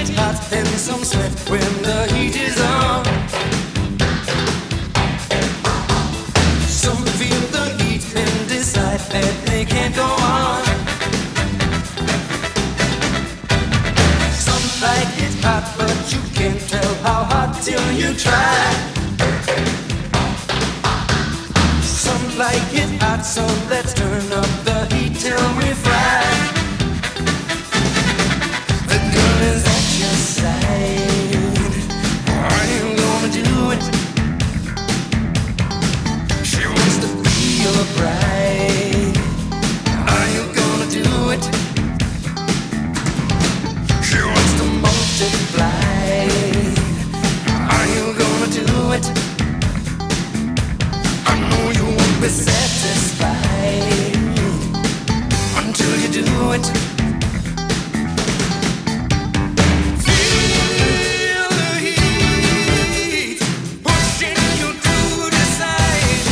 it hot and some sweat when the heat is on. Some feel the heat and decide that they can't go on. Some like it hot, but you can't tell how hot till you try. Some like it hot, so let's turn up the heat till we fry. The girl is at your side. Are you gonna do it? She wants to be your bride. Are you gonna do it? She wants to multiply. Are you gonna do it? I know you won't be satisfied until you do it. Feel the heat pushing you to decide.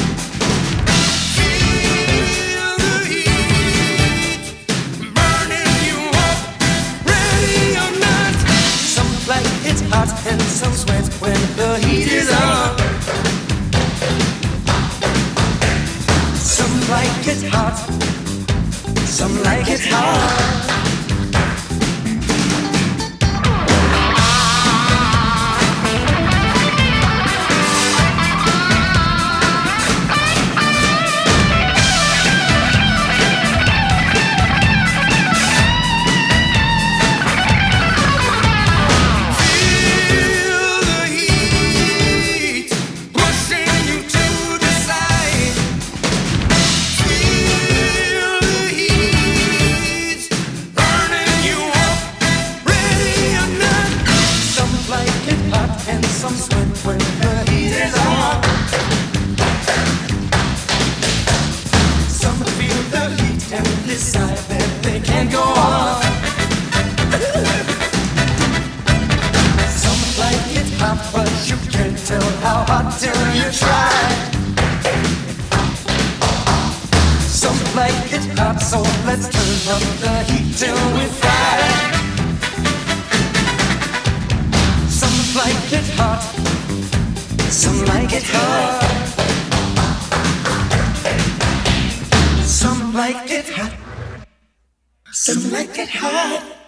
Feel the heat burning you up, ready or not. Some like it hot and some sweat when the heat is on. Some like it hot, some like it hot. Some sweat when the heat is on. Some feel the heat and decide that they can't go on. Some like it hot, but you can't tell how hot till you try. Some like it hot, so let's turn up the heat till we fry. Like it hot, some like it hot. Some like it hot, some like it hot.